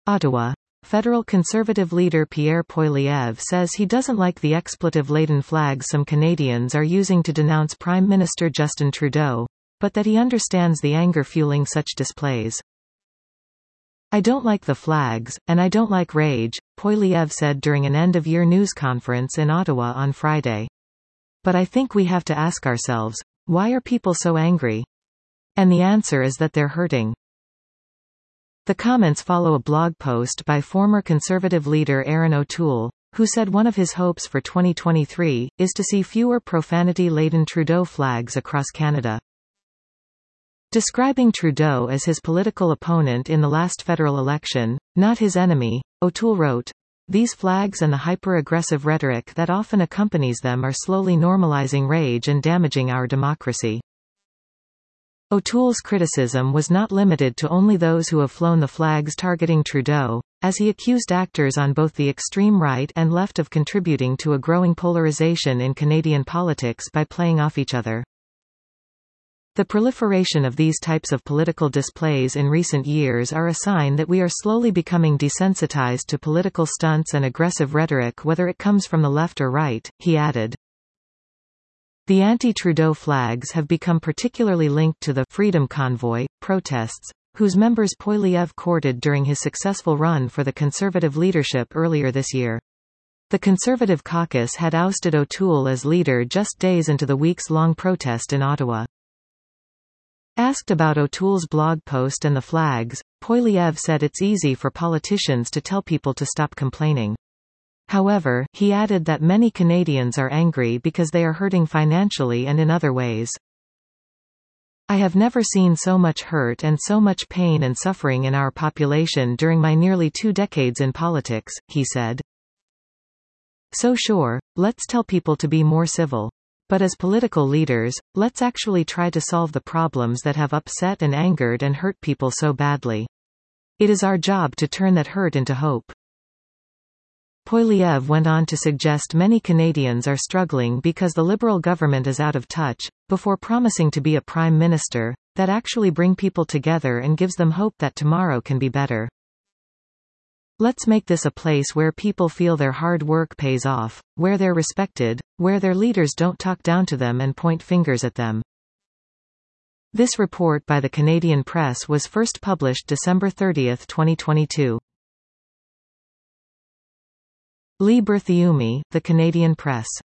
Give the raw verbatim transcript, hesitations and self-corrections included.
Ottawa. Federal Conservative leader Pierre Poilievre says he doesn't like the expletive-laden flags some Canadians are using to denounce Prime Minister Justin Trudeau, but that he understands the anger fueling such displays. "I don't like the flags, and I don't like rage," Poilievre said during an end-of-year news conference in Ottawa on Friday. "But I think we have to ask ourselves, why are people so angry? And the answer is that they're hurting." The comments follow a blog post by former Conservative leader Erin O'Toole, who said one of his hopes for twenty twenty-three is to see fewer profanity-laden Trudeau flags across Canada. Describing Trudeau as his political opponent in the last federal election, not his enemy, O'Toole wrote, "These flags and the hyper-aggressive rhetoric that often accompanies them are slowly normalizing rage and damaging our democracy." O'Toole's criticism was not limited to only those who have flown the flags targeting Trudeau, as he accused actors on both the extreme right and left of contributing to a growing polarization in Canadian politics by playing off each other. "The proliferation of these types of political displays in recent years are a sign that we are slowly becoming desensitized to political stunts and aggressive rhetoric, whether it comes from the left or right," he added. The anti-Trudeau flags have become particularly linked to the Freedom Convoy protests, whose members Poilievre courted during his successful run for the Conservative leadership earlier this year. The Conservative caucus had ousted O'Toole as leader just days into the weeks-long protest in Ottawa. Asked about O'Toole's blog post and the flags, Poilievre said it's easy for politicians to tell people to stop complaining. However, he added that many Canadians are angry because they are hurting financially and in other ways. "I have never seen so much hurt and so much pain and suffering in our population during my nearly two decades in politics," he said. "So sure, let's tell people to be more civil. But as political leaders, let's actually try to solve the problems that have upset and angered and hurt people so badly. It is our job to turn that hurt into hope." Poilievre went on to suggest many Canadians are struggling because the Liberal government is out of touch, before promising to be a prime minister that actually bring people together and gives them hope that tomorrow can be better. "Let's make this a place where people feel their hard work pays off, where they're respected, where their leaders don't talk down to them and point fingers at them." This report by the Canadian Press was first published December thirtieth, twenty twenty-two. Lee Berthiaume, The Canadian Press.